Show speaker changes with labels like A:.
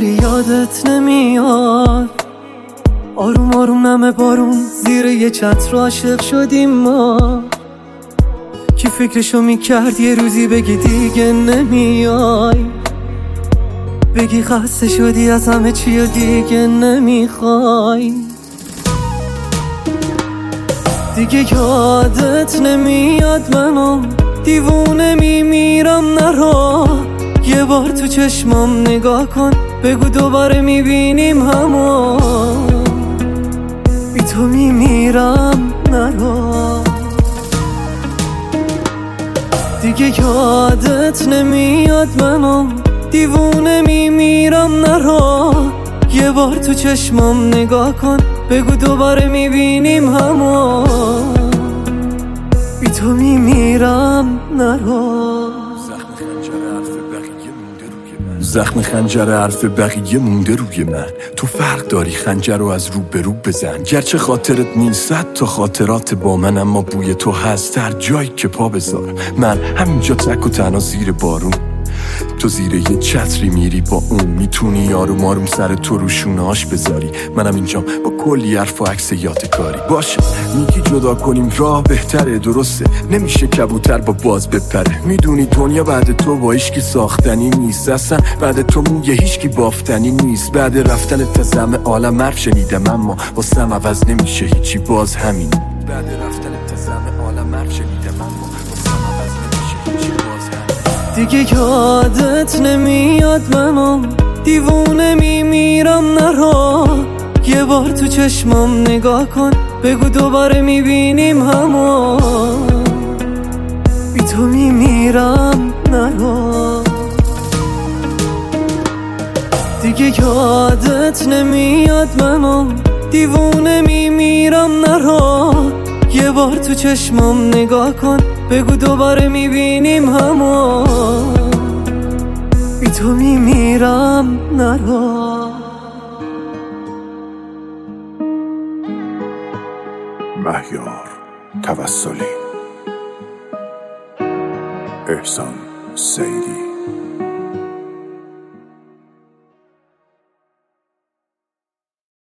A: یادت نمیاد آروم آروم نمه بارون زیر یه چتر عاشق شدیم ما. کی فکرشو میکرد یه روزی بگی دیگه نمیای، بگی خسته شدی از همه چی و دیگه نمیخوای. دیگه یادت نمیاد منو دیوونه میمیرم نرا. یه بار تو چشمام نگاه کن بگو دوباره میبینیم همو. بی تو میمیرم نرا. دیگه یادت نمیاد منو دیوونه میمیرم نرا. یه بار تو چشمام نگاه کن بگو دوباره میبینیم همو. بی تو میمیرم نرا.
B: زخم خنجر حرف بقیه مونده روی من. تو فرق داری خنجر رو از رو به رو بزن. گرچه خاطرت نیست تا خاطرات با من، اما بوی تو هست هر جایی که پا بذارم. من همینجا تک و تنها زیر بارون، تو زیر یه چتری میری با اون. میتونی آروم آروم سر تو رو شونه‌اش بذاری. منم اینجا با کلی حرف و عکس یادگاری. باشه میگی جدا کنیم راه بهتره، درسته نمیشه کبوتر با باز بپره. میدونی دنیا بعد تو با هیچکی ساختنی نیست، اصلا بعد تو موی هیچکی بافتنی نیست. بعد رفتن تزم عالم حرف شنیدم اما واسم عوض نمیشه هیچی، باز همین. بعد رفتن تزم عالم حرف شنیدم اما واسم عوض نمیشه هیچی، باز همین.
A: دیگه یادت نمیاد منو دیوونه میمیرم نرا. یه بار تو چشمام نگاه کن بگو دوباره میبینیم همو. بی تو میمیرم نرا. دیگه یادت نمیاد منو دیوونه میمیرم نرا. یه بار تو چشمام نگاه کن بگو دوباره میبینیم همو. بی تو میمیرم نرا.
C: مهیار توسلی، احسان سیدی.